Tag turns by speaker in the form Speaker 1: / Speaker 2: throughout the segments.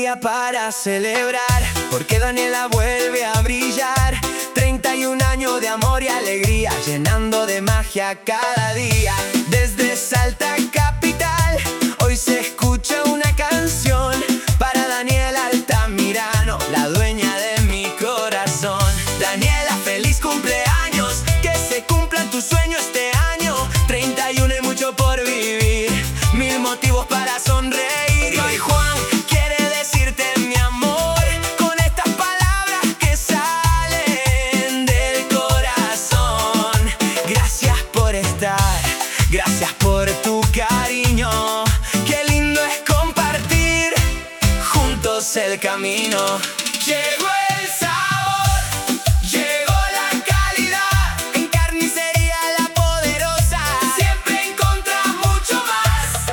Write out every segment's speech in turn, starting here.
Speaker 1: día para celebrar, porque Daniela vuelve a brillar. 31 años de amor y alegría, llenando de magia cada día. Desde Salta capital, hoy se escucha una canción para Daniela Altamirano, la dueña de mi corazón. Daniela, feliz cumpleaños, que se cumplan tus sueños este año. 31 y mucho por vivir, 1000 motivos para sonreír. Y hoy Juan quiere decirte mi amor, con estas palabras que salen del corazón. Gracias por estar, gracias por tu cariño. Qué lindo es compartir juntos el camino. Llegó el sabor, llegó la calidad, en Carnicería La Poderosa siempre encontrás mucho más.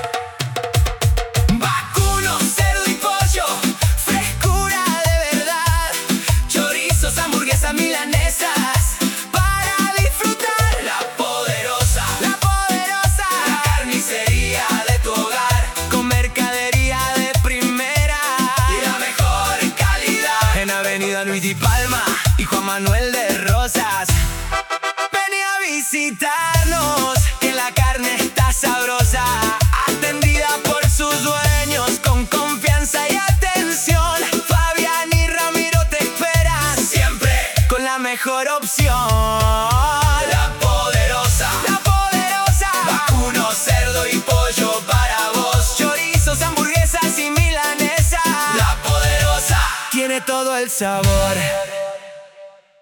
Speaker 1: Vacuno, cerdo y pollo, frescura de verdad. Chorizos, hamburguesas, milanesas, para disfrutar. La Poderosa, La Poderosa, la carnicería de tu hogar, con mercadería de primera y la mejor calidad. En Avenida Luis Di Palma y Juan Manuel de Rosas. Vení a visitarnos, que la carne está sabrosa, atendida por sus dueños con confianza y atención. Fabián y Ramiro te esperan siempre con la mejor opción. La Poderosa, La Poderosa, vacuno, cerdo y pollo para vos. Chorizos, hamburguesas y milanesas. La Poderosa tiene todo el sabor.